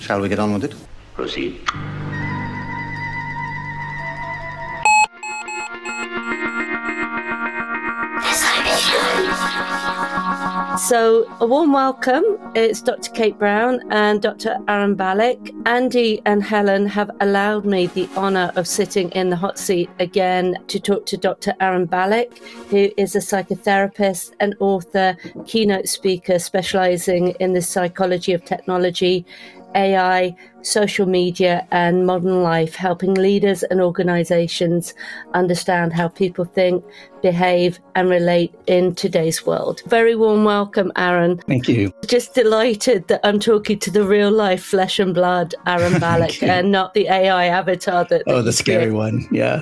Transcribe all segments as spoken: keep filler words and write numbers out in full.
Shall we get on with it? Proceed. So, a warm welcome. It's Doctor Kate Brown and Doctor Aaron Balick. Andy and Helen have allowed me the honour of sitting in the hot seat again to talk to Doctor Aaron Balick, who is a psychotherapist, an author, keynote speaker specialising in the psychology of technology, A I, social media and modern life, helping leaders and organisations understand how people think, behave and relate in today's world. Very warm welcome, Aaron. Thank you. Just delighted that I'm talking to the real life flesh and blood Aaron Balick and not the A I avatar that... Oh, that the scary create. one. Yeah.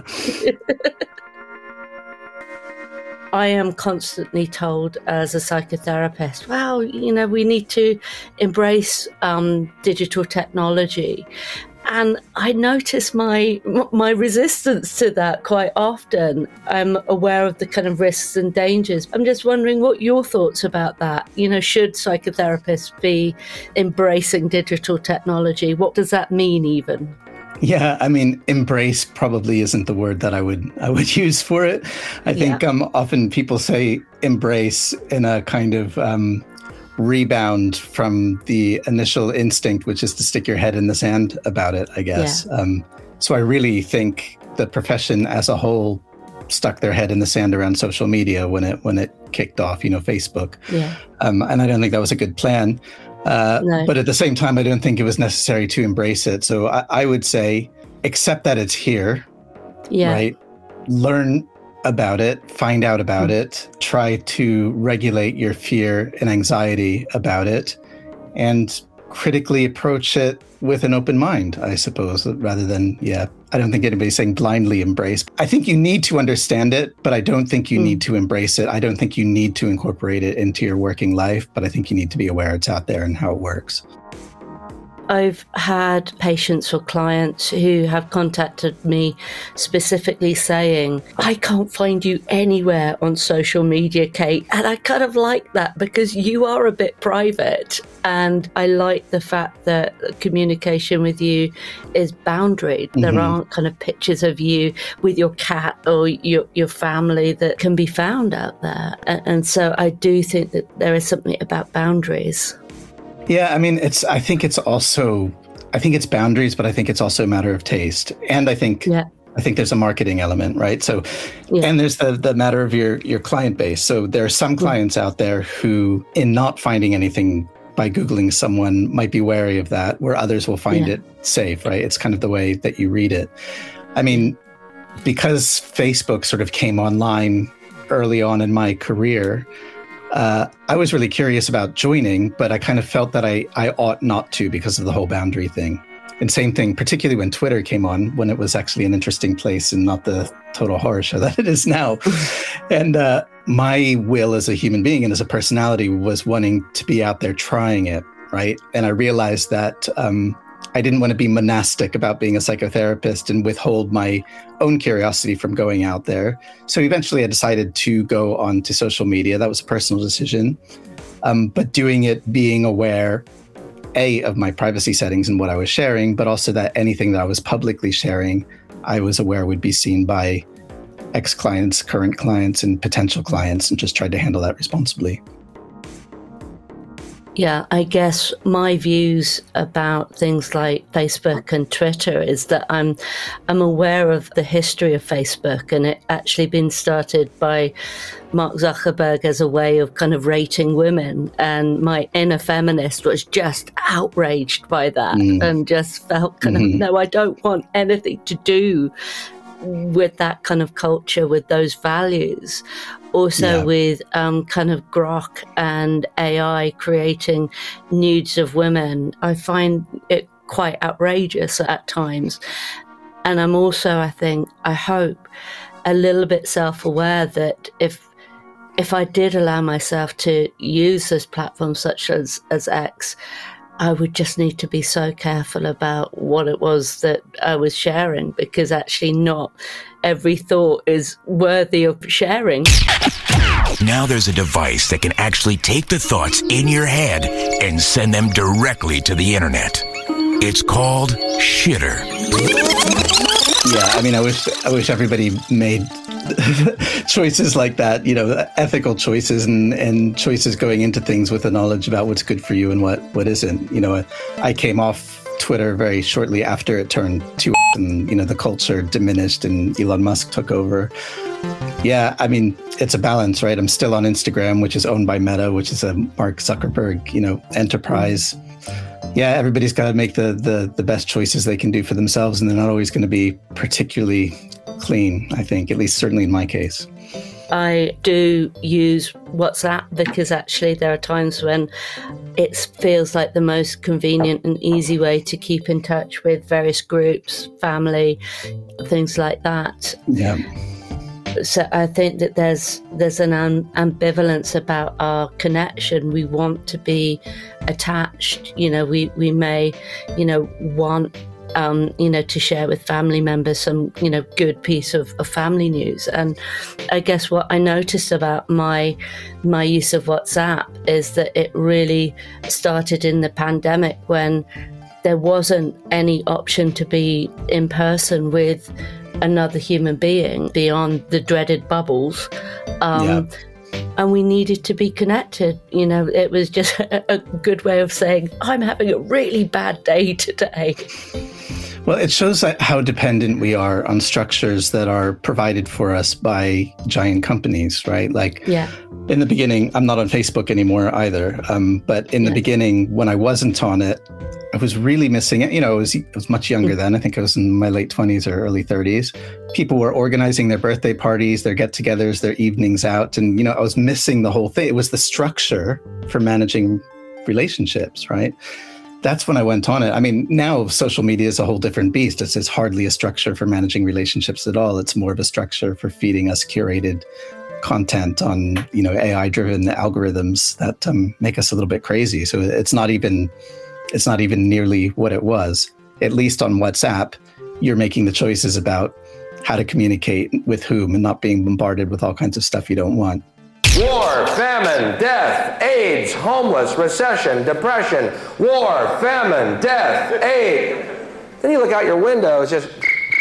I am constantly told as a psychotherapist, well, you know, we need to embrace um, digital technology. And I notice my my resistance to that quite often. I'm aware of the kind of risks and dangers. I'm just wondering what your thoughts about that. You know, should psychotherapists be embracing digital technology? What does that mean even? Yeah, I mean, embrace probably isn't the word that I would I would use for it. I think yeah. um, often people say embrace in a kind of um, rebound from the initial instinct, which is to stick your head in the sand about it, I guess. Yeah. Um, so I really think the profession as a whole stuck their head in the sand around social media when it when it kicked off, you know, Facebook. Yeah. Um, and I don't think that was a good plan. Uh, no. But at the same time, I don't think it was necessary to embrace it. So I, I would say, accept that it's here, yeah. right? Learn about it, find out about mm. it, try to regulate your fear and anxiety about it, and critically approach it with an open mind, I suppose, rather than, yeah, I don't think anybody's saying blindly embrace. I think you need to understand it, but I don't think you mm. need to embrace it. I don't think you need to incorporate it into your working life, but I think you need to be aware it's out there and how it works. I've had patients or clients who have contacted me specifically saying, I can't find you anywhere on social media, Kate. And I kind of like that because you are a bit private. And I like the fact that communication with you is boundaried. Mm-hmm. There aren't kind of pictures of you with your cat or your, your family that can be found out there. And, and so I do think that there is something about boundaries. Yeah, I mean, it's. I think it's also, I think it's boundaries, but I think it's also a matter of taste. And I think, yeah. I think there's a marketing element, right? So, yeah. and there's the the matter of your your client base. So there are some clients out there who, in not finding anything by Googling someone, might be wary of that, where others will find yeah. it safe, right? It's kind of the way that you read it. I mean, because Facebook sort of came online early on in my career, Uh, I was really curious about joining, but I kind of felt that I, I ought not to because of the whole boundary thing. And same thing, particularly when Twitter came on, when it was actually an interesting place and not the total horror show that it is now. And uh, my will as a human being and as a personality was wanting to be out there trying it, right? And I realized that um, I didn't want to be monastic about being a psychotherapist and withhold my own curiosity from going out there. So eventually I decided to go on to social media. That was a personal decision. Um, but doing it, being aware, A, of my privacy settings and what I was sharing, but also that anything that I was publicly sharing, I was aware would be seen by ex-clients, current clients, and potential clients, and just tried to handle that responsibly. Yeah, I guess my views about things like Facebook and Twitter is that I'm I'm aware of the history of Facebook, and it actually been started by Mark Zuckerberg as a way of kind of rating women. And my inner feminist was just outraged by that mm. and just felt kind mm-hmm. of, no, I don't want anything to do with that kind of culture, with those values. Also yeah. with um, kind of grok and A I creating nudes of women. I find it quite outrageous at times. And I'm also, I think, I hope, a little bit self-aware that if if I did allow myself to use those platforms such as, as X, I would just need to be so careful about what it was that I was sharing, because actually not every thought is worthy of sharing. Now there's a device that can actually take the thoughts in your head and send them directly to the internet. It's called Shitter. Yeah, I mean, I wish I wish everybody made choices like that, you know, ethical choices and, and choices going into things with the knowledge about what's good for you and what, what isn't. You know, I came off Twitter very shortly after it turned to, and, you know, the culture diminished and Elon Musk took over. Yeah, I mean, it's a balance, right? I'm still on Instagram, which is owned by Meta, which is a Mark Zuckerberg, you know, enterprise. Yeah, everybody's got to make the, the the best choices they can do for themselves, and they're not always going to be particularly clean, I think, at least certainly in my case. I do use WhatsApp because actually there are times when it feels like the most convenient and easy way to keep in touch with various groups, family, things like that. Yeah. So I think that there's there's an um, ambivalence about our connection. We want to be attached. You know, we, we may, you know, want, um, you know, to share with family members some, you know, good piece of, of family news. And I guess what I noticed about my my use of WhatsApp is that it really started in the pandemic when there wasn't any option to be in person with another human being beyond the dreaded bubbles. Um, yeah. And we needed to be connected. You know, it was just a, a good way of saying, I'm having a really bad day today. Well, it shows how dependent we are on structures that are provided for us by giant companies, right? Like, yeah. In the beginning, I'm not on Facebook anymore either. Um, but in the yeah. beginning, when I wasn't on it, I was really missing it. You know, I was, I was much younger mm. then. I think I was in my late twenties or early thirties. People were organizing their birthday parties, their get-togethers, their evenings out. And, you know, I was missing the whole thing. It was the structure for managing relationships, right? That's when I went on it. I mean, now social media is a whole different beast. It's, it's hardly a structure for managing relationships at all. It's more of a structure for feeding us curated content on, you know, A I-driven algorithms that um, make us a little bit crazy. So it's not even, it's not even nearly what it was. At least on WhatsApp, you're making the choices about how to communicate with whom and not being bombarded with all kinds of stuff you don't want. War, famine, death, AIDS, homeless, recession, depression, war, famine, death, AIDS. Then you look out your window, it's just...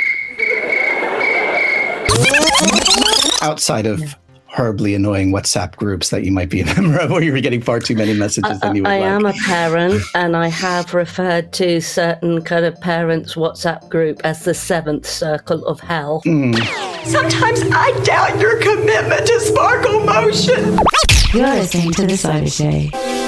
Outside of horribly annoying WhatsApp groups that you might be a member of, or you're getting far too many messages than you would I like. I am a parent, and I have referred to certain kind of parents' WhatsApp group as the seventh circle of hell. Mm. Sometimes I doubt your commitment to Sparkle Motion. You're listening to The Soda Show.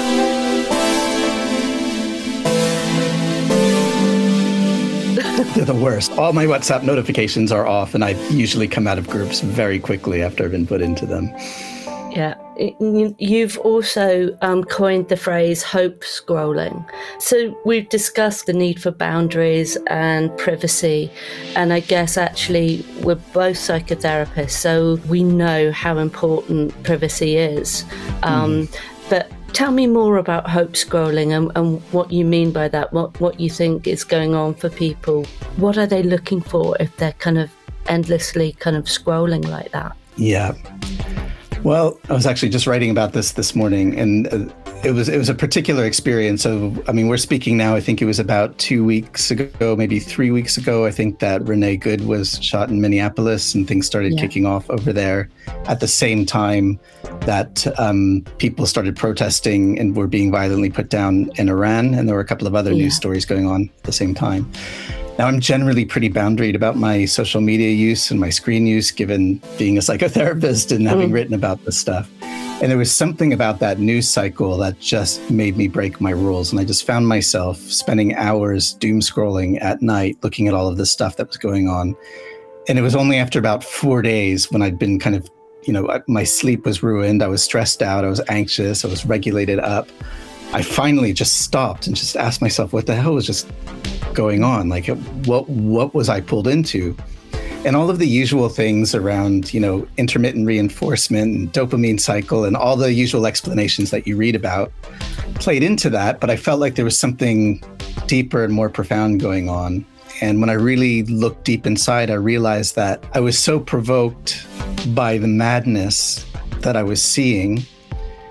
They're the worst. All my WhatsApp notifications are off, and I usually come out of groups very quickly after I've been put into them. Yeah. You've also um, coined the phrase hope scrolling. So we've discussed the need for boundaries and privacy. And I guess actually we're both psychotherapists, so we know how important privacy is. Um, mm. But tell me more about hope scrolling and, and what you mean by that, what, what you think is going on for people. What are they looking for if they're kind of endlessly kind of scrolling like that? Yeah. Well, I was actually just writing about this this morning, and uh, it was it was a particular experience. So, I mean, we're speaking now, I think it was about two weeks ago, maybe three weeks ago, I think that Renee Good was shot in Minneapolis and things started yeah. kicking off over there at the same time that um, people started protesting and were being violently put down in Iran. And there were a couple of other yeah. news stories going on at the same time. Now, I'm generally pretty boundaried about my social media use and my screen use, given being a psychotherapist and having mm. written about this stuff. And there was something about that news cycle that just made me break my rules. And I just found myself spending hours doom scrolling at night, looking at all of this stuff that was going on. And it was only after about four days when I'd been kind of, you know, my sleep was ruined. I was stressed out. I was anxious. I was regulated up. I finally just stopped and just asked myself, what the hell was just going on? Like, what what was I pulled into? And all of the usual things around, you know, intermittent reinforcement and dopamine cycle and all the usual explanations that you read about played into that. But I felt like there was something deeper and more profound going on. And when I really looked deep inside, I realized that I was so provoked by the madness that I was seeing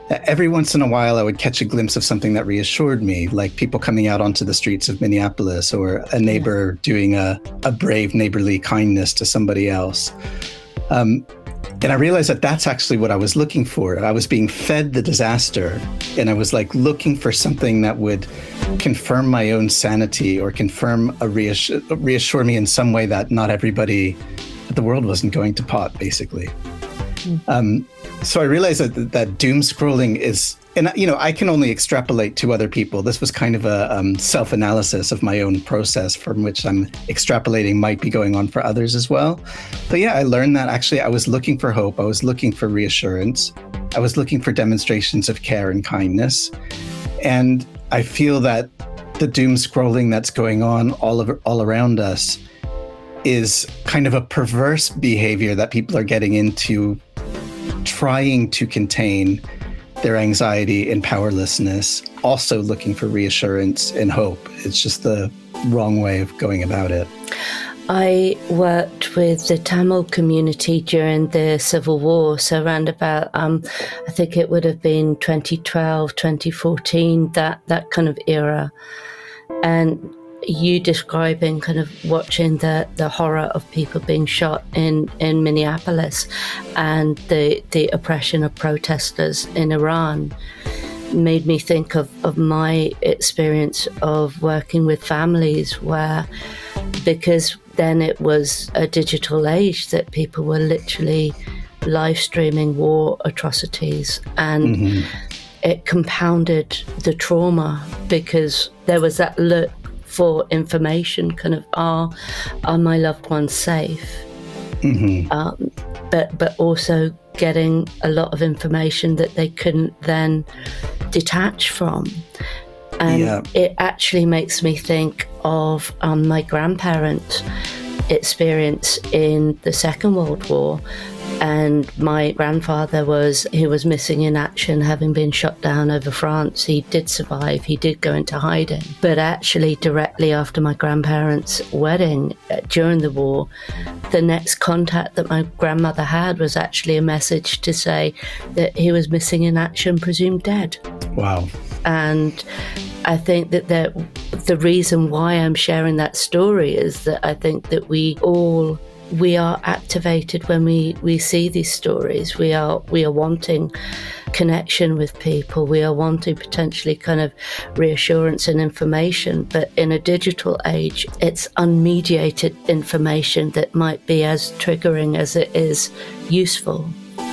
every once in a while, I would catch a glimpse of something that reassured me, like people coming out onto the streets of Minneapolis, or a neighbor yeah. doing a, a brave neighborly kindness to somebody else. Um, and I realized that that's actually what I was looking for. I was being fed the disaster, and I was like looking for something that would confirm my own sanity, or confirm a reassure, reassure me in some way that not everybody, that the world wasn't going to pot, basically. Mm. Um, so I realized that that doom scrolling is, and you know, I can only extrapolate to other people. This was kind of a um, self-analysis of my own process, from which I'm extrapolating might be going on for others as well. But yeah, I learned that actually I was looking for hope. I was looking for reassurance. I was looking for demonstrations of care and kindness. And I feel that the doom scrolling that's going on all over, all around us is kind of a perverse behavior that people are getting into, trying to contain their anxiety and powerlessness, also looking for reassurance and hope. It's just the wrong way of going about it. I worked with the Tamil community during the Civil War, so around about, um, I think it would have been twenty twelve, twenty fourteen, that, that kind of era. And you describing kind of watching the, the horror of people being shot in, in Minneapolis, and the, the oppression of protesters in Iran made me think of, of my experience of working with families where, because then it was a digital age, that people were literally live streaming war atrocities, and mm-hmm. it compounded the trauma, because there was that look for information, kind of, are are my loved ones safe? Mm-hmm. Um, but but also getting a lot of information that they couldn't then detach from. And yeah. it actually makes me think of um, my grandparents' experience in the Second World War. And my grandfather was, he was missing in action, having been shot down over France. He did survive. He did go into hiding. But actually, directly after my grandparents' wedding uh, during the war, the next contact that my grandmother had was actually a message to say that he was missing in action, presumed dead. Wow. And I think that the, the reason why I'm sharing that story is that I think that we all... we are activated when we, we see these stories. We are we are wanting connection with people. We are wanting potentially kind of reassurance and information. But in a digital age, it's unmediated information that might be as triggering as it is useful.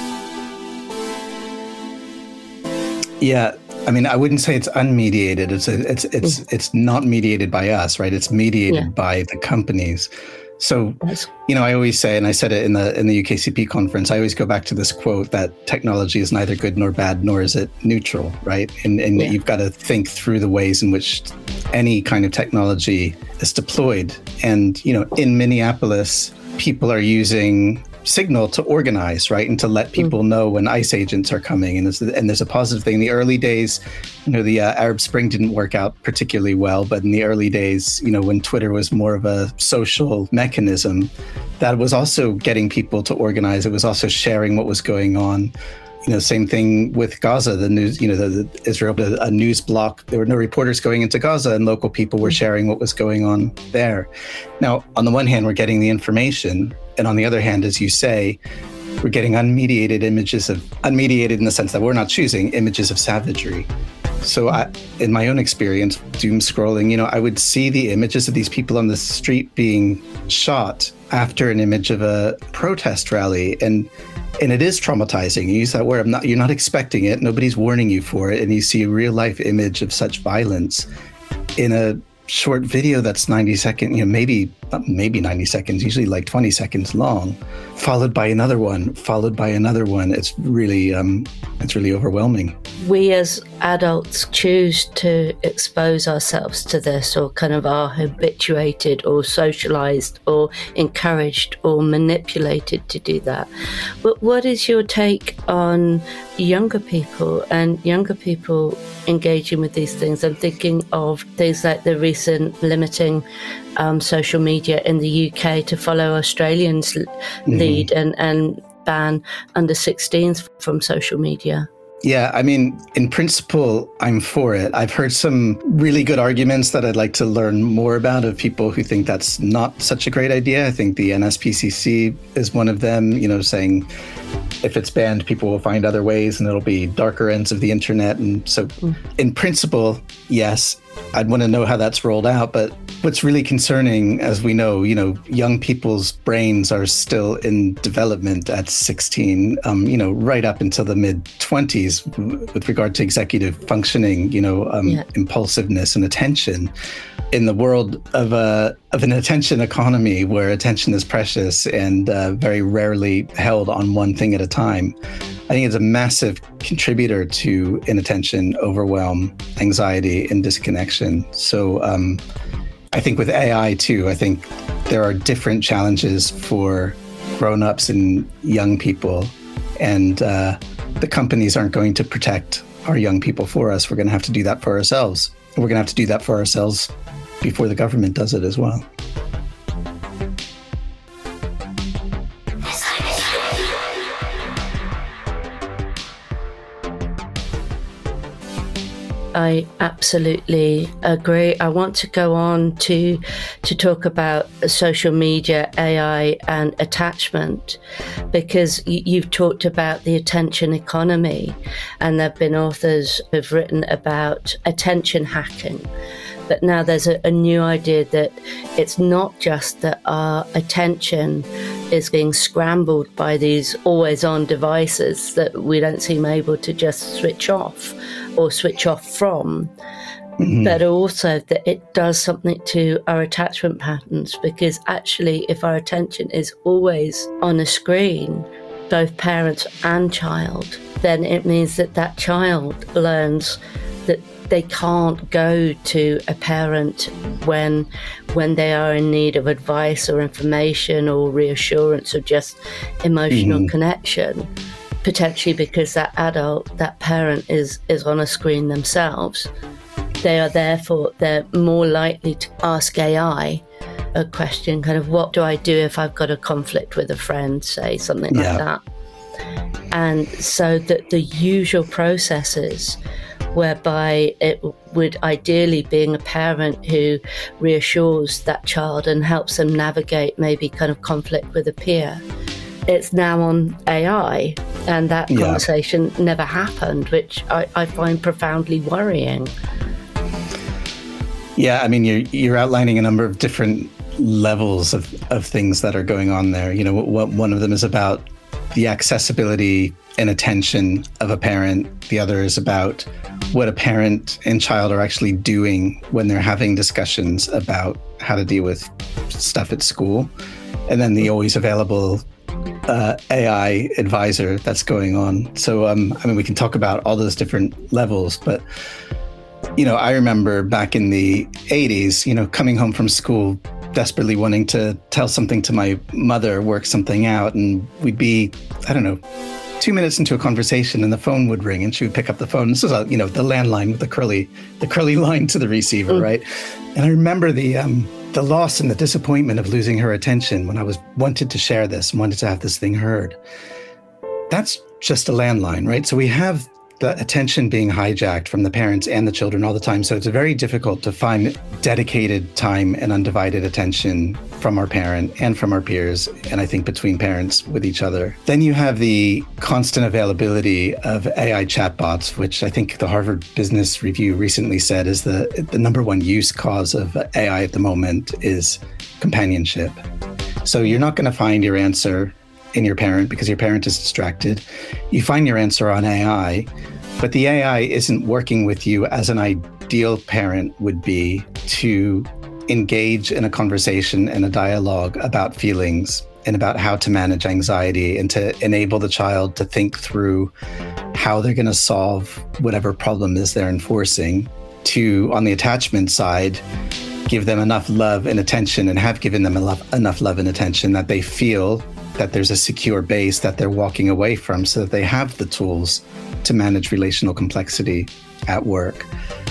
Yeah. I mean, I wouldn't say it's unmediated. It's a, it's it's mm. it's not mediated by us, right? It's mediated yeah. by the companies. So, you know, I always say, and I said it in the in the U K C P conference, I always go back to this quote that technology is neither good nor bad, nor is it neutral, right? And, and yeah. you've got to think through the ways in which any kind of technology is deployed. And, you know, in Minneapolis, people are using Signal to organize, right? And to let people mm. know when ICE agents are coming. And there's, and there's a positive thing. In the early days, you know, the uh, Arab Spring didn't work out particularly well. But in the early days, you know, when Twitter was more of a social mechanism, that was also getting people to organize. It was also sharing what was going on. You know, same thing with Gaza, the news, you know, the, the Israel, a news block. There were no reporters going into Gaza, and local people were sharing what was going on there. Now, on the one hand, we're getting the information. And on the other hand, as you say, we're getting unmediated images of, unmediated in the sense that we're not choosing, images of savagery. So I, in my own experience, doom scrolling, you know, I would see the images of these people on the street being shot after an image of a protest rally. And and it is traumatizing. You use that word. I'm not, you're not expecting it. Nobody's warning you for it. And you see a real life image of such violence in a short video that's ninety seconds, you know, maybe maybe ninety seconds, usually like twenty seconds long, followed by another one, followed by another one. It's really, um, it's really overwhelming. We as adults choose to expose ourselves to this, or kind of are habituated or socialized or encouraged or manipulated to do that. But what is your take on younger people and younger people engaging with these things? I'm thinking of things like the recent limiting um, social media in the U K to follow Australians' mm-hmm. lead and, and ban under sixteens from social media. Yeah, I mean, in principle, I'm for it. I've heard some really good arguments that I'd like to learn more about of people who think that's not such a great idea. I think the N S P C C is one of them, you know, saying if it's banned, people will find other ways and it'll be darker ends of the internet. And so mm. in principle, yes, I'd want to know how that's rolled out. But what's really concerning, as we know, you know, young people's brains are still in development at sixteen, um, you know, right up until the mid twenties with regard to executive functioning, you know, um, yeah. impulsiveness and attention. In the world of a of an attention economy where attention is precious and uh, very rarely held on one thing at a time, I think it's a massive contributor to inattention, overwhelm, anxiety, and disconnection. So um, I think with A I too, I think there are different challenges for grown-ups and young people, and uh, the companies aren't going to protect our young people for us. We're going to have to do that for ourselves. We're going to have to do that for ourselves before the government does it as well. I absolutely agree. I want to go on to to talk about social media, A I, and attachment, because you've talked about the attention economy, and there have been authors who've written about attention hacking. But now there's a, a new idea that it's not just that our attention is being scrambled by these always-on devices that we don't seem able to just switch off or switch off from, mm-hmm. but also that it does something to our attachment patterns, because actually if our attention is always on a screen, both parents and child, then it means that that child learns that they can't go to a parent when when they are in need of advice or information or reassurance or just emotional mm-hmm. connection, potentially because that adult, that parent is, is on a screen themselves. They are therefore, they're more likely to ask A I a question, kind of, what do I do if I've got a conflict with a friend, say, something yeah. like that. And so that the usual processes whereby it would ideally being a parent who reassures that child and helps them navigate maybe kind of conflict with a peer, it's now on A I, and that yeah. conversation never happened, which I, I find profoundly worrying. Yeah, I mean, you're you're outlining a number of different levels of, of things that are going on there. You know, what, one of them is about the accessibility and attention of a parent. The other is about what a parent and child are actually doing when they're having discussions about how to deal with stuff at school. And then the always available uh, A I advisor that's going on. So, um, I mean, we can talk about all those different levels, but, you know, I remember back in the eighties, you know, coming home from school, desperately wanting to tell something to my mother, work something out, and we'd be, I don't know, two minutes into a conversation and the phone would ring and she would pick up the phone. This was, a, you know, the landline with the curly, the curly line to the receiver, mm. right? And I remember the um, the loss and the disappointment of losing her attention when I was wanted to share this and wanted to have this thing heard. That's just a landline, right? So we have the attention being hijacked from the parents and the children all the time. So it's very difficult to find dedicated time and undivided attention from our parent and from our peers, and I think between parents with each other. Then you have the constant availability of A I chatbots, which I think the Harvard Business Review recently said is the, the number one use cause of A I at the moment is companionship. So you're not going to find your answer in your parent because your parent is distracted. You find your answer on A I, but the A I isn't working with you as an ideal parent would be to engage in a conversation and a dialogue about feelings and about how to manage anxiety and to enable the child to think through how they're going to solve whatever problem is they're enforcing, to, on the attachment side, give them enough love and attention and have given them enough, enough love and attention that they feel that there's a secure base that they're walking away from so that they have the tools to manage relational complexity at work.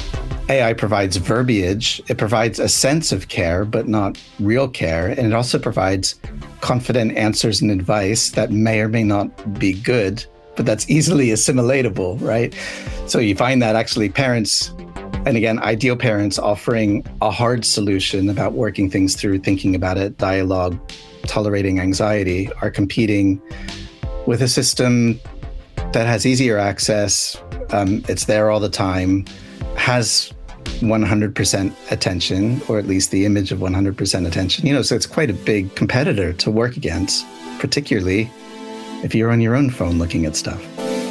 A I provides verbiage. It provides a sense of care, but not real care. And it also provides confident answers and advice that may or may not be good, but but that's easily assimilatable, right? So you find that actually parents, and again, ideal parents offering a hard solution about working things through, thinking about it, dialogue, tolerating anxiety, are competing with a system that has easier access, um, it's there all the time, has one hundred percent attention, or at least the image of one hundred percent attention. You know, so it's quite a big competitor to work against, particularly if you're on your own phone looking at stuff.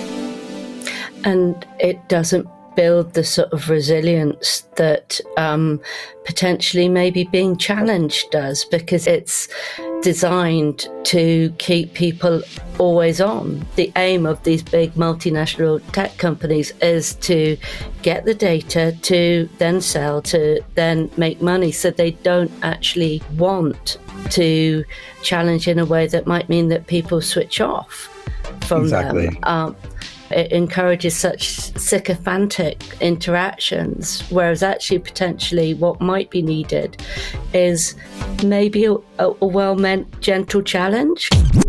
And it doesn't build the sort of resilience that um, potentially maybe being challenged does, because it's designed to keep people always on. The aim of these big multinational tech companies is to get the data, to then sell, to then make money. So they don't actually want to challenge in a way that might mean that people switch off from exactly. them. Um, It encourages such sycophantic interactions, whereas actually potentially what might be needed is maybe a, a well-meant gentle challenge.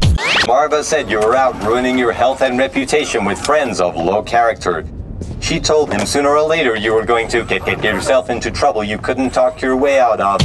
Marva said you were out ruining your health and reputation with friends of low character. She told him sooner or later you were going to get, get yourself into trouble you couldn't talk your way out of.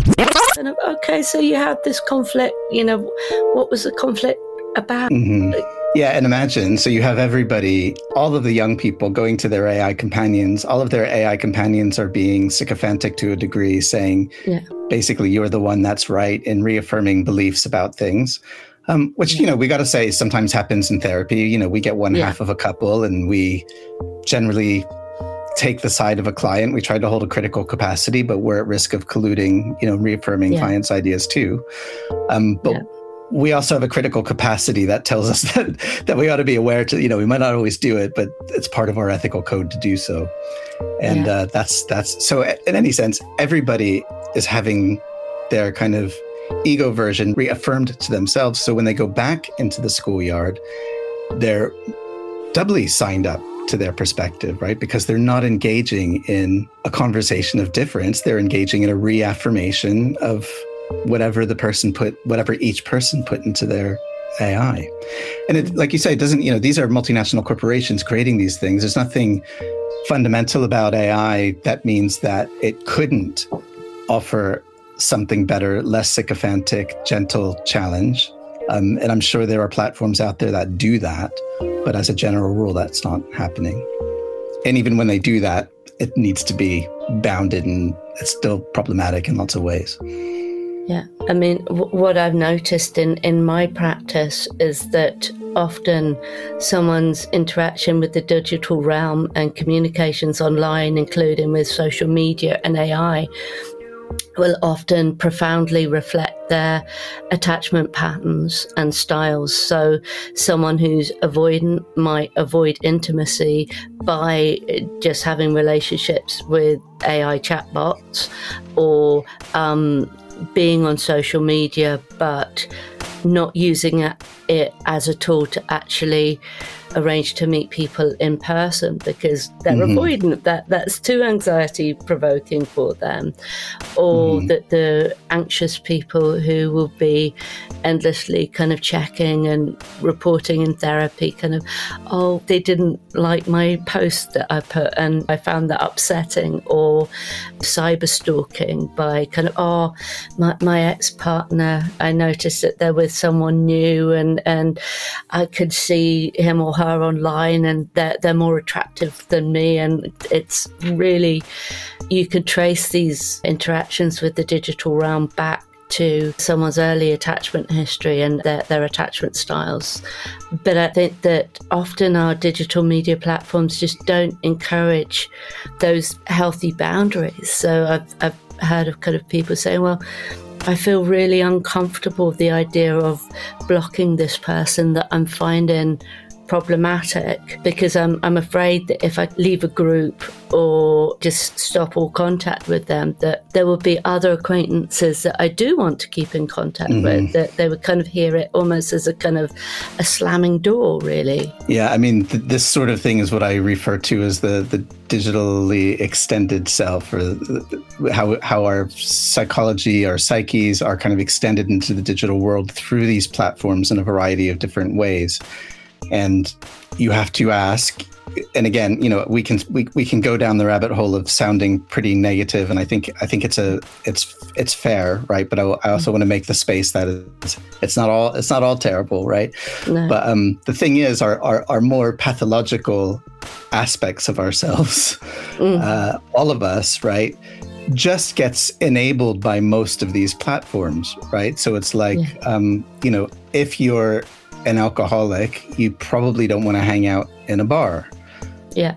And, okay, so you have this conflict, you know, what was the conflict about? Mm-hmm. Yeah, and imagine, so you have everybody, all of the young people going to their A I companions, all of their A I companions are being sycophantic to a degree, saying, yeah. basically, you're the one that's right, and reaffirming beliefs about things, um, which, yeah. you know, we got to say sometimes happens in therapy. You know, we get one yeah. half of a couple and we generally take the side of a client. We try to hold a critical capacity, but we're at risk of colluding, you know, reaffirming yeah. clients' ideas too. Um, but yeah. we also have a critical capacity that tells us that, that we ought to be aware to, you know, we might not always do it, but it's part of our ethical code to do so. And yeah. uh, that's, that's, so in any sense, everybody is having their kind of ego version reaffirmed to themselves. So when they go back into the schoolyard, they're doubly signed up to their perspective, right? Because they're not engaging in a conversation of difference. They're engaging in a reaffirmation of whatever the person put, whatever each person put into their A I. And it, like you say, it doesn't, you know, these are multinational corporations creating these things. There's nothing fundamental about A I that means that it couldn't offer something better, less sycophantic, gentle challenge. Um, and I'm sure there are platforms out there that do that, but as a general rule, that's not happening. And even when they do that, it needs to be bounded, and it's still problematic in lots of ways. Yeah, I mean, w- what I've noticed in, in my practice is that often someone's interaction with the digital realm and communications online, including with social media and A I, will often profoundly reflect their attachment patterns and styles. So someone who's avoidant might avoid intimacy by just having relationships with A I chatbots, or um, being on social media but not using it, it as a tool to actually arrange to meet people in person because they're mm-hmm. avoidant. That that's too anxiety provoking for them. Or mm-hmm. that the anxious people who will be endlessly kind of checking and reporting in therapy, kind of, oh, they didn't like my post that I put and I found that upsetting. Or cyber stalking by kind of, oh, my, my ex-partner, I noticed that they're with someone new and, and I could see him or her online and they're, they're more attractive than me. And it's really, you could trace these interactions with the digital realm back to someone's early attachment history and their, their attachment styles. But I think that often our digital media platforms just don't encourage those healthy boundaries. So I've, I've heard of kind of people saying, well, I feel really uncomfortable with the idea of blocking this person that I'm finding problematic, because I'm I'm afraid that if I leave a group or just stop all contact with them, that there will be other acquaintances that I do want to keep in contact mm-hmm. with, that they would kind of hear it almost as a kind of a slamming door, really. Yeah, I mean, th- this sort of thing is what I refer to as the, the digitally extended self, or the, how how our psychology, our psyches are kind of extended into the digital world through these platforms in a variety of different ways. And you have to ask, and again, you know, we can we, we can go down the rabbit hole of sounding pretty negative, and I think I think it's a it's it's fair, right? But I, I also want to make the space that it's it's not all it's not all terrible, right? No. But um, the thing is, our, our our more pathological aspects of ourselves, mm. uh, all of us, right, just gets enabled by most of these platforms, right? So it's like, yeah. um, you know, if you're an alcoholic, you probably don't want to hang out in a bar. Yeah.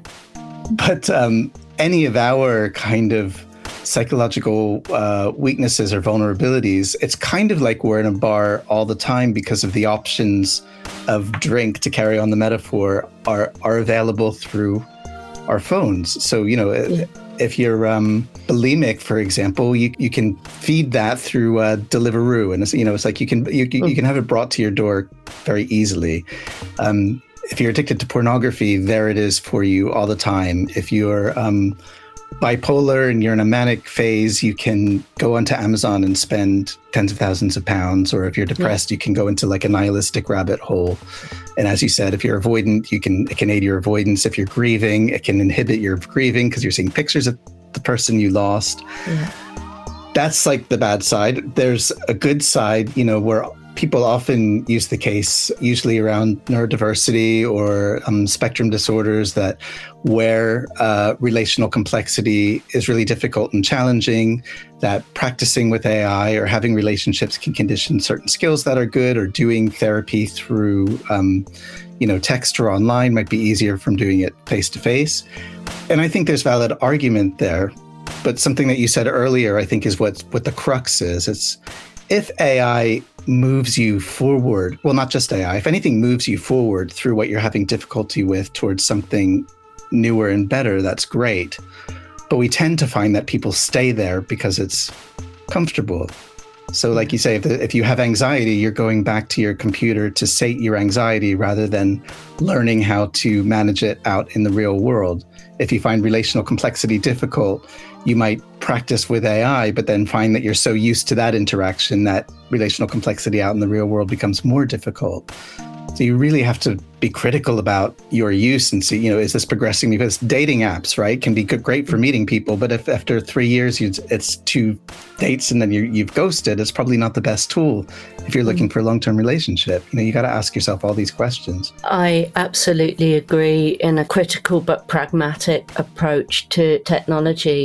But um, any of our kind of psychological uh, weaknesses or vulnerabilities, it's kind of like we're in a bar all the time because of the options of drink, to carry on the metaphor, are are available through our phones. So, you know, yeah. if you're um, bulimic, for example, you, you can feed that through uh, Deliveroo. And, it's, you know, it's like you can you, you can have it brought to your door very easily. Um, if you're addicted to pornography, there it is for you all the time. If you're um, bipolar and you're in a manic phase, you can go onto Amazon and spend tens of thousands of pounds. Or if you're depressed, yeah. you can go into like a nihilistic rabbit hole. And as you said, if you're avoidant, you can it can aid your avoidance. If you're grieving, it can inhibit your grieving because you're seeing pictures of the person you lost. Yeah. That's like the bad side. There's a good side, you know, where people often use the case, usually around neurodiversity or um, spectrum disorders, that where uh, relational complexity is really difficult and challenging, that practicing with A I or having relationships can condition certain skills that are good, or doing therapy through, um, you know, text or online might be easier from doing it face to face. And I think there's valid argument there. But something that you said earlier, I think, is what what the crux is. It's if A I moves you forward, well, not just A I, if anything moves you forward through what you're having difficulty with towards something newer and better, that's great. But we tend to find that people stay there because it's comfortable. So like you say, if, if you have anxiety, you're going back to your computer to sate your anxiety rather than learning how to manage it out in the real world. If you find relational complexity difficult, you might practice with A I, but then find that you're so used to that interaction that relational complexity out in the real world becomes more difficult. So you really have to be critical about your use and see, you know, is this progressing? Because dating apps, right, can be good, great for meeting people, but if after three years you, it's two dates and then you, you've ghosted, it's probably not the best tool if you're looking for a long-term relationship. You know, you got to ask yourself all these questions. I absolutely agree in a critical but pragmatic approach to technology.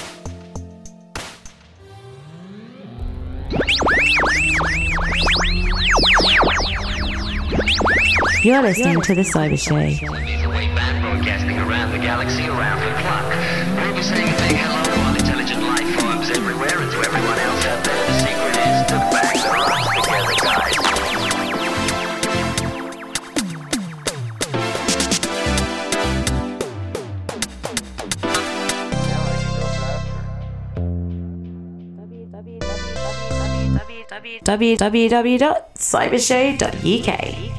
You're listening to The Cyber Show. Broadcasting around the galaxy, around the clock. We'll be saying a big hello on intelligent life forms everywhere, and to everyone else out there, the secret is to back the rocks together, guys. w w w dot cyber show dot u k.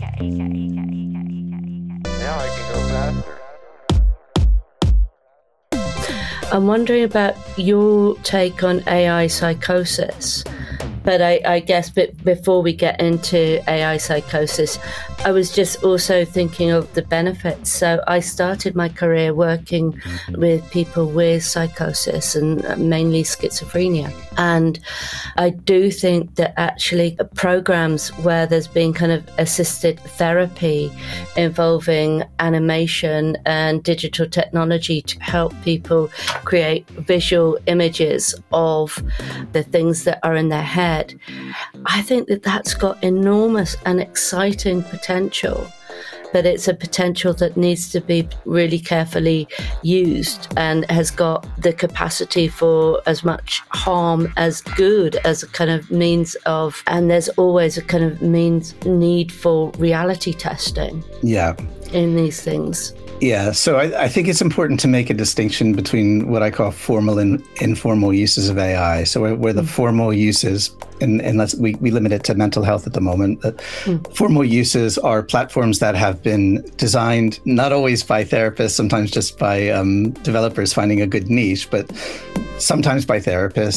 I'm wondering about your take on A I psychosis. But I, I guess before we get into A I psychosis, I was just also thinking of the benefits. So I started my career working with people with psychosis and mainly schizophrenia. And I do think that actually programs where there's been kind of assisted therapy involving animation and digital technology to help people create visual images of the things that are in their head, I think that that's got enormous and exciting potential, but it's a potential that needs to be really carefully used and has got the capacity for as much harm as good as a kind of means of, and there's always a kind of means need for reality testing. Yeah. In these things. Yeah, so I, I think it's important to make a distinction between what I call formal and informal uses of A I. So where, where the mm. formal uses, and, and let's, we, we limit it to mental health at the moment, but mm. formal uses are platforms that have been designed not always by therapists, sometimes just by um, developers finding a good niche, but sometimes by therapists,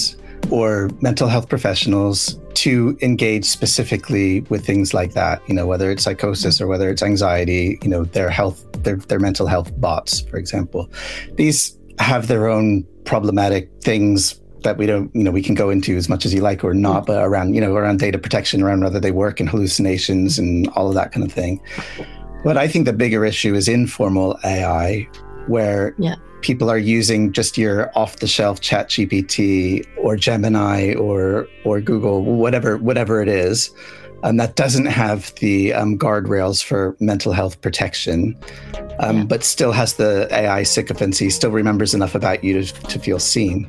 or mental health professionals to engage specifically with things like that, you know, whether it's psychosis or whether it's anxiety, you know, their health, their, their mental health bots, for example. These have their own problematic things that we don't, you know, we can go into as much as you like or not, but around, you know, around data protection, around whether they work in hallucinations and all of that kind of thing. But I think the bigger issue is informal A I, where yeah. people are using just your off-the-shelf Chat G P T or Gemini or or Google, whatever whatever it is, and that doesn't have the um, guardrails for mental health protection, um, yeah. but still has the A I sycophancy, still remembers enough about you to, to feel seen.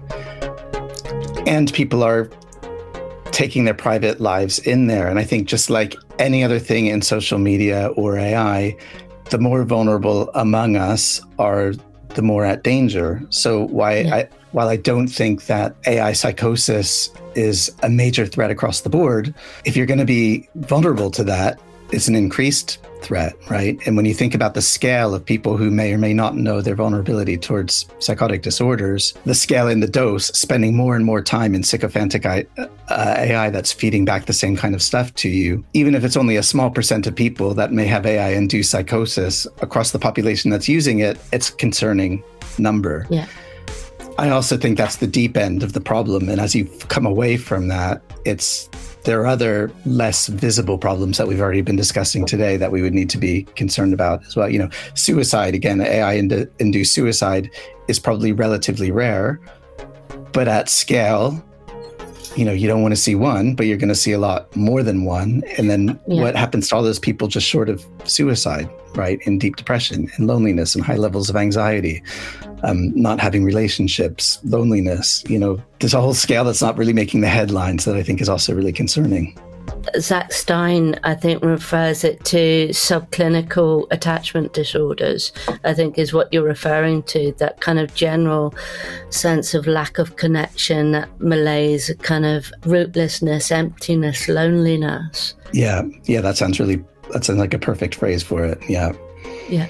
And people are taking their private lives in there. And I think just like any other thing in social media or A I, the more vulnerable among us are, the more at danger. So why yeah. I, while I don't think that A I psychosis is a major threat across the board, if you're going to be vulnerable to that, it's an increased threat, right? And when you think about the scale of people who may or may not know their vulnerability towards psychotic disorders, the scale and the dose, spending more and more time in sycophantic uh, A I that's feeding back the same kind of stuff to you, even if it's only a small percent of people that may have A I-induced psychosis across the population that's using it, it's a concerning number. Yeah. I also think that's the deep end of the problem. And as you come away from that, it's there are other less visible problems that we've already been discussing today that we would need to be concerned about as well. You know, suicide, again, A I-induced suicide is probably relatively rare, but at scale, you know, you don't want to see one, but you're going to see a lot more than one. And then yeah. what happens to all those people just short of suicide, right? In deep depression and loneliness and high levels of anxiety, um, not having relationships, loneliness, you know, there's a whole scale that's not really making the headlines that I think is also really concerning. Zach Stein, I think, refers it to subclinical attachment disorders, I think is what you're referring to, that kind of general sense of lack of connection, that malaise, kind of rootlessness, emptiness, loneliness. Yeah, yeah, that sounds really, that sounds like a perfect phrase for it, yeah. Yeah.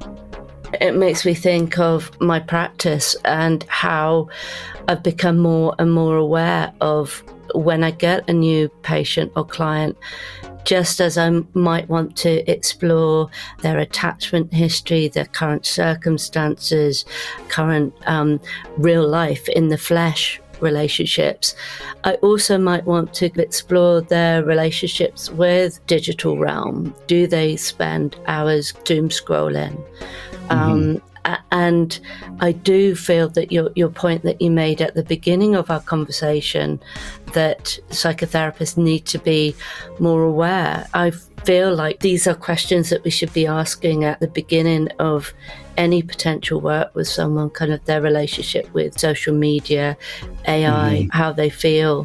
It makes me think of my practice and how I've become more and more aware of when I get a new patient or client, just as I might want to explore their attachment history, their current circumstances, current um, real life in the flesh relationships, I also might want to explore their relationships with digital realm. Do they spend hours doom scrolling? Mm-hmm. Um, And I do feel that your your point that you made at the beginning of our conversation, that psychotherapists need to be more aware. I feel like these are questions that we should be asking at the beginning of any potential work with someone, kind of their relationship with social media, A I, mm-hmm. how they feel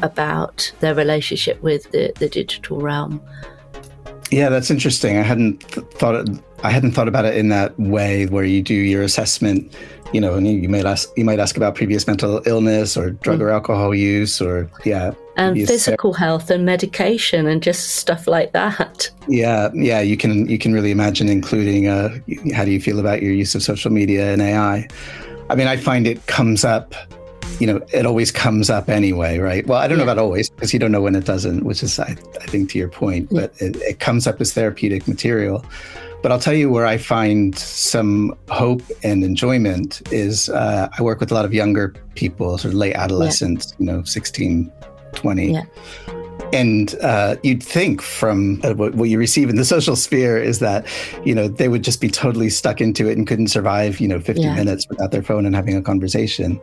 about their relationship with the, the digital realm. Yeah, that's interesting. I hadn't th- thought it, I hadn't thought about it in that way, where you do your assessment, you know, and you, you might ask you might ask about previous mental illness or drug mm. or alcohol use, or yeah, and physical health and medication and just stuff like that. Yeah, yeah, you can you can really imagine including uh, how do you feel about your use of social media and A I? I mean, I find it comes up. You know, it always comes up anyway, right? Well, I don't yeah. know about always, because you don't know when it doesn't, which is, I, I think, to your point, yeah. but it, it comes up as therapeutic material. But I'll tell you where I find some hope and enjoyment is uh, I work with a lot of younger people, sort of late adolescents, yeah. you know, sixteen, twenty. Yeah. And uh, you'd think from uh, what, what you receive in the social sphere is that, you know, they would just be totally stuck into it and couldn't survive, you know, fifty yeah. minutes without their phone and having a conversation.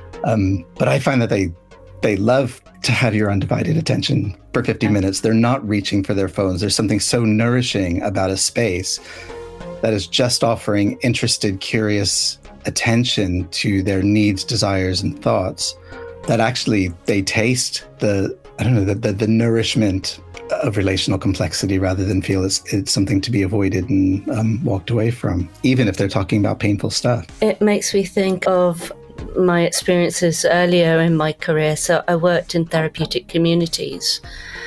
Um, but I find that they they love to have your undivided attention for fifty minutes. They're not reaching for their phones. There's something so nourishing about a space that is just offering interested, curious attention to their needs, desires, and thoughts, that actually they taste the, I don't know, the, the, the nourishment of relational complexity rather than feel it's, it's something to be avoided and um, walked away from, even if they're talking about painful stuff. It makes me think of my experiences earlier in my career. So I worked in therapeutic communities,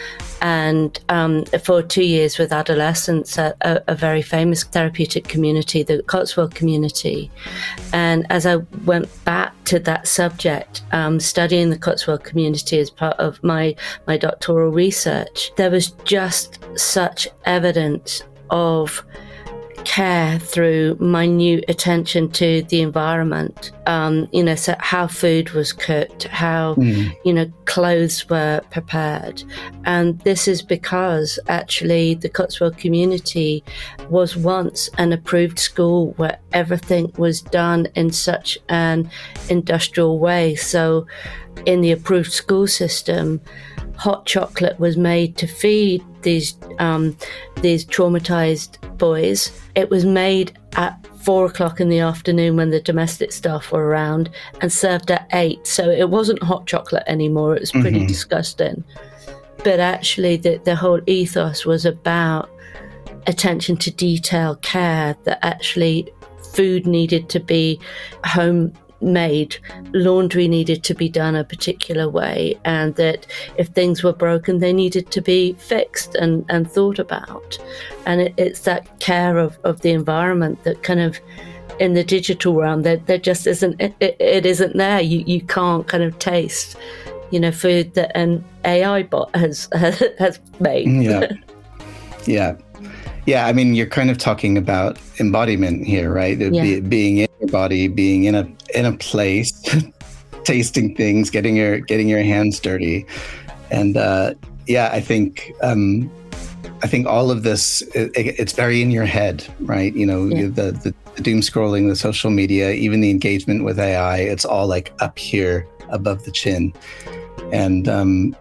and um, for two years with adolescents at a, a very famous therapeutic community, the Cotswold community. And as I went back to that subject, um, studying the Cotswold community as part of my, my doctoral research, there was just such evidence of care through minute attention to the environment, um, you know, so how food was cooked, how, mm. you know, clothes were prepared. And this is because actually the Cotswold community was once an approved school where everything was done in such an industrial way. So in the approved school system, hot chocolate was made to feed these um, these traumatized boys. It was made at four o'clock in the afternoon when the domestic staff were around and served at eight. So it wasn't hot chocolate anymore. It was pretty mm-hmm. disgusting. But actually the, the whole ethos was about attention to detail, care, that actually food needed to be home made, laundry needed to be done a particular way, and that if things were broken, they needed to be fixed and, and thought about. And it, it's that care of, of the environment that kind of, in the digital realm, there, there just isn't, it, it, it isn't there. You, you can't kind of taste, you know, food that an A I bot has, has made. Yeah. Yeah. Yeah, I mean, you're kind of talking about embodiment here, right? Yeah. Be, being in your body, being in a in a place, tasting things, getting your getting your hands dirty, and uh, yeah, I think um, I think all of this it, it's very in your head, right? You know, yeah. the, the the doom scrolling, the social media, even the engagement with A I, it's all like up here above the chin, and um,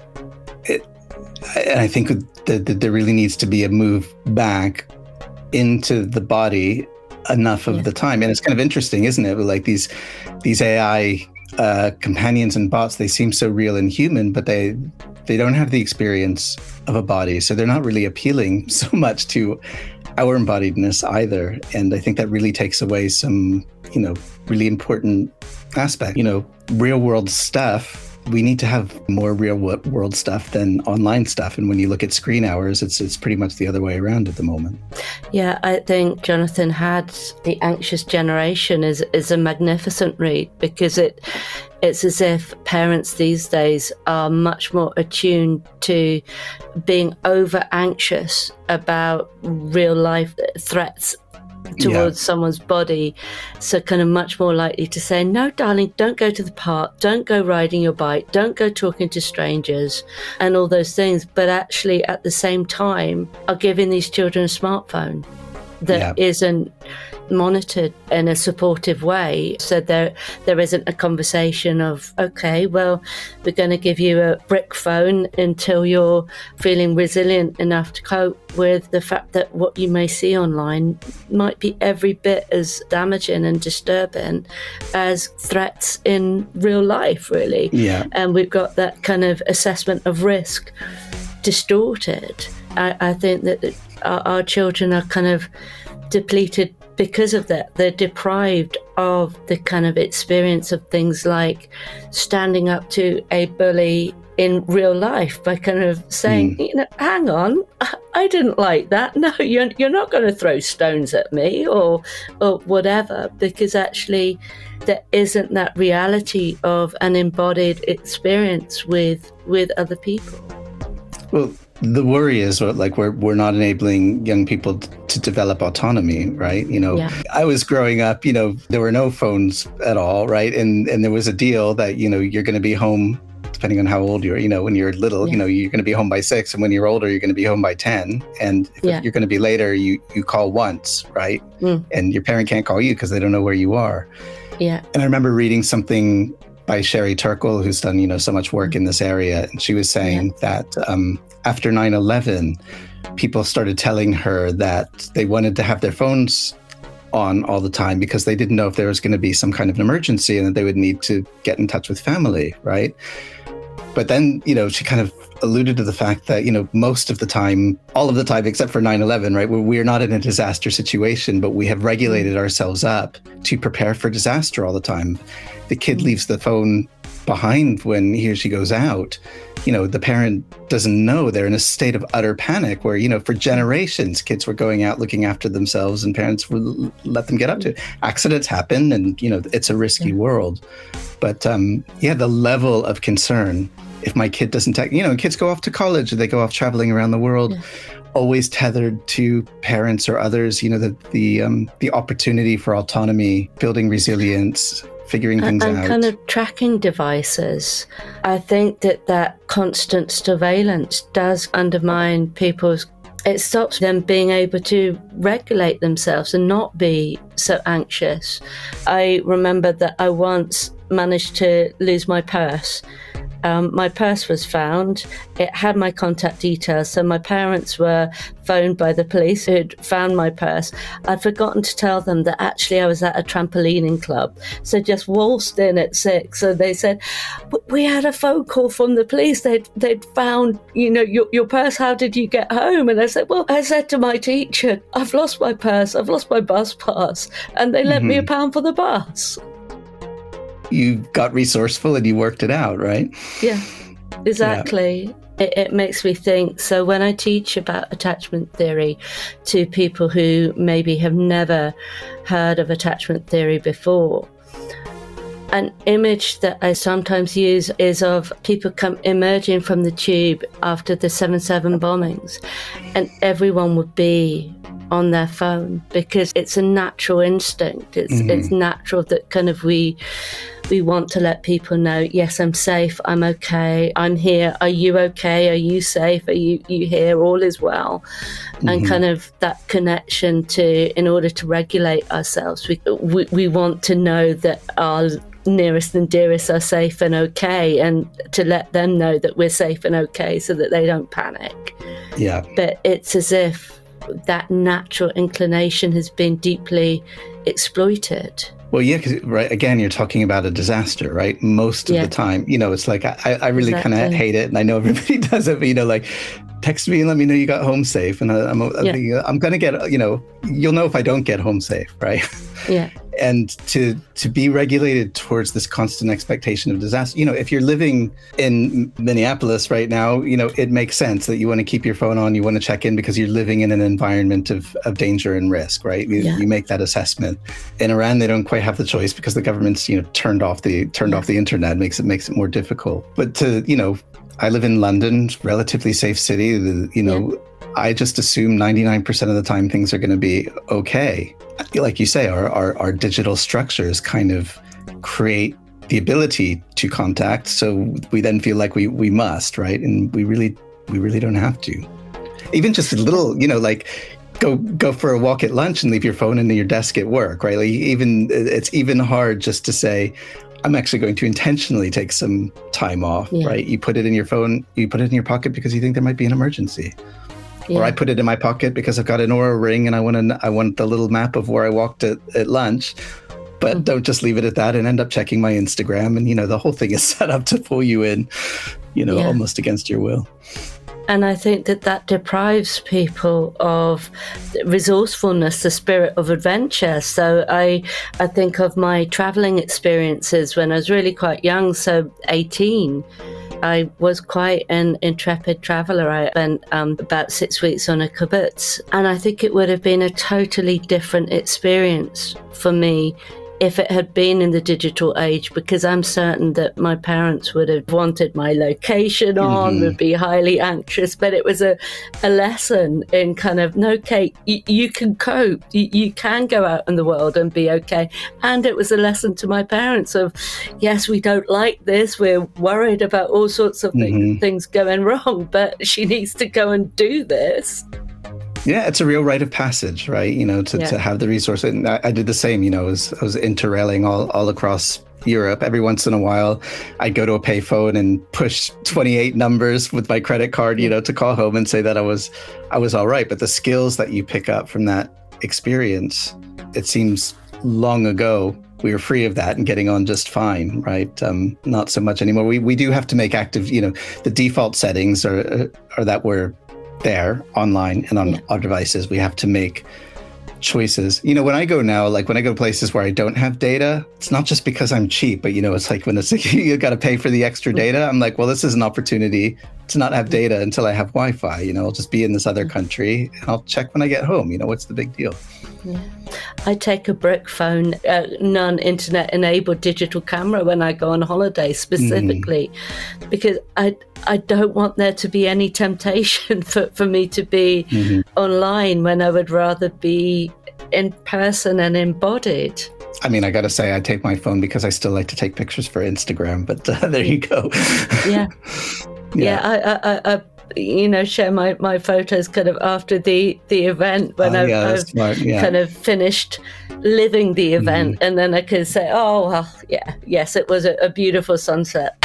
it. And I think that, that there really needs to be a move back into the body enough of yeah. the time. And it's kind of interesting, isn't it? Like these these A I uh, companions and bots, they seem so real and human, but they they don't have the experience of a body. So they're not really appealing so much to our embodiedness either. And I think that really takes away some, you know, really important aspect, you know, real world stuff. We need to have more real world stuff than online stuff. And when you look at screen hours, it's it's pretty much the other way around at the moment. Yeah, I think Jonathan Hadd's The Anxious Generation is, is a magnificent read, because it it's as if parents these days are much more attuned to being over anxious about real life threats towards yeah. someone's body, so kind of much more likely to say, no darling, don't go to the park, don't go riding your bike, don't go talking to strangers, and all those things, but actually at the same time are giving these children a smartphone that yeah. isn't monitored in a supportive way. So there there isn't a conversation of, okay, well, we're going to give you a brick phone until you're feeling resilient enough to cope with the fact that what you may see online might be every bit as damaging and disturbing as threats in real life, really. Yeah. And we've got that kind of assessment of risk distorted. I, I think that our, our children are kind of depleted because of that. They're deprived of the kind of experience of things like standing up to a bully in real life by kind of saying, mm. you know, hang on, I didn't like that. No, you're, you're not going to throw stones at me or or whatever, because actually there isn't that reality of an embodied experience with with other people. Well, the worry is like we're we're not enabling young people to develop autonomy, right? You know, yeah. I was growing up, you know, there were no phones at all, right? And and there was a deal that, you know, you're going to be home, depending on how old you are, you know, when you're little, yeah. you know, you're going to be home by six, and when you're older, you're going to be home by ten. And if yeah. you're going to be later, you you call once, right? Mm. And your parent can't call you because they don't know where you are. Yeah. And I remember reading something by Sherry Turkle, who's done, you know, so much work in this area. And she was saying yeah. that um, after nine eleven, people started telling her that they wanted to have their phones on all the time because they didn't know if there was going to be some kind of an emergency and that they would need to get in touch with family, right? But then, you know, she kind of alluded to the fact that, you know, most of the time, all of the time, except for nine eleven, right, we're, we're not in a disaster situation, but we have regulated ourselves up to prepare for disaster all the time. The kid leaves the phone behind when he or she goes out, you know, the parent doesn't know. They're in a state of utter panic where, you know, for generations, kids were going out looking after themselves and parents would let them get up to it. Accidents happen and, you know, it's a risky yeah. world. But um, yeah, the level of concern, if my kid doesn't, take, you know, kids go off to college or they go off traveling around the world, yeah. always tethered to parents or others, you know, the the um, the opportunity for autonomy, building resilience, figuring things and, and out. And kind of tracking devices. I think that that constant surveillance does undermine people's, it stops them being able to regulate themselves and not be so anxious. I remember that I once managed to lose my purse. Um, my purse was found. It had my contact details, so my parents were phoned by the police who'd found my purse. I'd forgotten to tell them that actually I was at a trampolining club, so just waltzed in at six. So they said, "We had a phone call from the police. They'd they'd found, you know, your your purse. How did you get home?" And I said, "Well, I said to my teacher, I've lost my purse. I've lost my bus pass, and they lent mm-hmm. me a pound for the bus." You got resourceful and you worked it out, right? Yeah, exactly. Yeah. It, it makes me think. So when I teach about attachment theory to people who maybe have never heard of attachment theory before, an image that I sometimes use is of people come emerging from the tube after the seven seven bombings, and everyone would be on their phone because it's a natural instinct. It's mm-hmm. it's natural that kind of we we want to let people know, yes, I'm safe, I'm okay, I'm here. Are you okay? Are you safe? Are you you here? All is well. Mm-hmm. And kind of that connection to, in order to regulate ourselves, we, we we want to know that our nearest and dearest are safe and okay, and to let them know that we're safe and okay so that they don't panic. Yeah. But it's as if that natural inclination has been deeply exploited. Well, yeah, because right, again, you're talking about a disaster, right? Most of yeah. the time, you know, it's like, I, I really exactly. kind of hate it. And I know everybody does it, but, you know, like, text me and let me know you got home safe. And I, I'm, yeah. I'm going to get, you know, you'll know if I don't get home safe, right? Yeah. And to to be regulated towards this constant expectation of disaster, you know, if you're living in Minneapolis right now, you know, it makes sense that you want to keep your phone on, you want to check in because you're living in an environment of, of danger and risk, right? You, yeah. you make that assessment. In Iran, they don't quite have the choice because the government's, you know, turned off the turned yeah. off the internet, makes it makes it more difficult. But to, you know, I live in London, relatively safe city, the, you know, yeah. I just assume ninety-nine percent of the time things are going to be okay. Like you say, our, our, our digital structures kind of create the ability to contact. So we then feel like we, we must, right? And we really, we really don't have to. Even just a little, you know, like go, go for a walk at lunch and leave your phone in your desk at work, right? Like even, it's even hard just to say, I'm actually going to intentionally take some time off, yeah. right? You put it in your phone, you put it in your pocket because you think there might be an emergency. Yeah. Or I put it in my pocket because I've got an Oura ring and I want to, I want the little map of where I walked at, at lunch, but mm. don't just leave it at that and end up checking my Instagram. And, you know, the whole thing is set up to pull you in, you know, yeah. almost against your will. And I think that that deprives people of resourcefulness, the spirit of adventure. So I, I think of my traveling experiences when I was really quite young, so eighteen. I was quite an intrepid traveller. I spent um, about six weeks on a kibbutz, and I think it would have been a totally different experience for me if it had been in the digital age, because I'm certain that my parents would have wanted my location on, mm-hmm. would be highly anxious. But it was a, a lesson in kind of, no, Kate, you, you can cope. You, you can go out in the world and be okay. And it was a lesson to my parents of, yes, we don't like this. We're worried about all sorts of mm-hmm. things, things going wrong, but she needs to go and do this. Yeah, it's a real rite of passage, right? You know, to, yeah. to have the resource. And I, I did the same, you know, I was, I was interrailing all, all across Europe. Every once in a while, I'd go to a payphone and push twenty-eight numbers with my credit card, you know, to call home and say that I was, I was all right. But the skills that you pick up from that experience, it seems long ago, we were free of that and getting on just fine, right? Um, not so much anymore. We we do have to make active, you know, the default settings are, are that we're there online and on yeah. our devices. We have to make choices. You know, when I go now, like when I go to places where I don't have data, it's not just because I'm cheap, but you know, it's like when it's like you got to pay for the extra data. I'm like, well, this is an opportunity to not have data until I have Wi-Fi. You know, I'll just be in this other country and I'll check when I get home. You know, what's the big deal? Yeah. I take a brick phone, uh, non-internet enabled digital camera when I go on holiday specifically, mm-hmm. because I I don't want there to be any temptation for, for me to be mm-hmm. online when I would rather be in person and embodied. I mean, I got to say, I take my phone because I still like to take pictures for Instagram, but uh, there you go. yeah. yeah. Yeah, I, I, I you know, share my, my photos kind of after the, the event when uh, I've, yeah, I've yeah. kind of finished living the event. Mm. And then I can say, oh, well, yeah, yes, it was a, a beautiful sunset.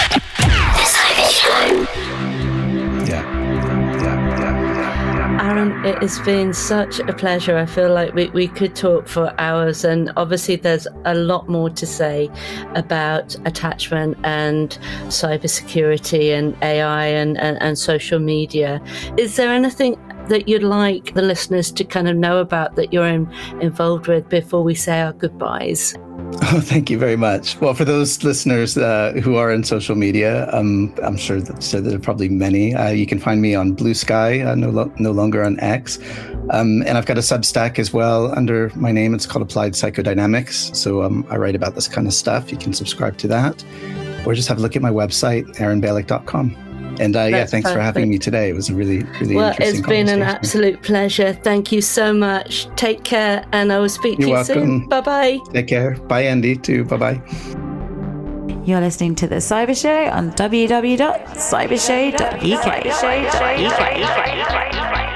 Aaron, it has been such a pleasure. I feel like we, we could talk for hours, and obviously there's a lot more to say about attachment and cybersecurity and A I and, and, and social media. Is there anything that you'd like the listeners to kind of know about that you're in, involved with before we say our goodbyes? Oh, thank you very much. Well, for those listeners uh, who are in social media, um, I'm sure that so there are probably many. Uh, you can find me on Blue Sky, uh, no, lo- no longer on X. Um, and I've got a Substack as well under my name. It's called Applied Psychodynamics. So um, I write about this kind of stuff. You can subscribe to that. Or just have a look at my website, aaron balick dot com. And uh, yeah, thanks perfect. for having me today. It was a really, really well, interesting it's been an absolute pleasure. Thank you so much. Take care, and I will speak You're to you welcome. soon. Bye-bye. Take care. Bye, Andy, too. Bye-bye. You're listening to The Cyber Show on w w w dot cyber show dot u k.